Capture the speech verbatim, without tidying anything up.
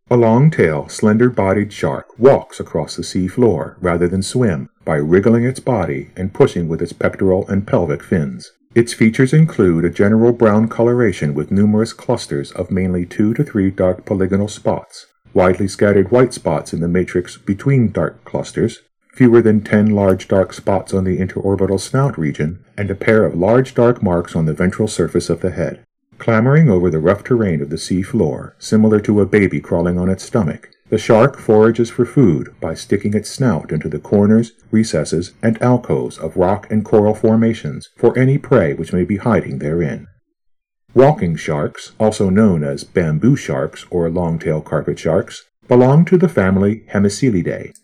A long-tailed, slender-bodied shark walks across the sea floor rather than swim by wriggling its body and pushing with its pectoral and pelvic fins. Its features include a general brown coloration with numerous clusters of mainly two to three dark polygonal spots, widely scattered white spots in the matrix between dark clusters, fewer than ten large dark spots on the interorbital snout region, and a pair of large dark marks on the ventral surface of the head. Clambering over the rough terrain of the sea floor, similar to a baby crawling on its stomach, the shark forages for food by sticking its snout into the corners, recesses, and alcoves of rock and coral formations for any prey which may be hiding therein. Walking sharks, also known as bamboo sharks or long-tail carpet sharks, belong to the family Hemicelidae.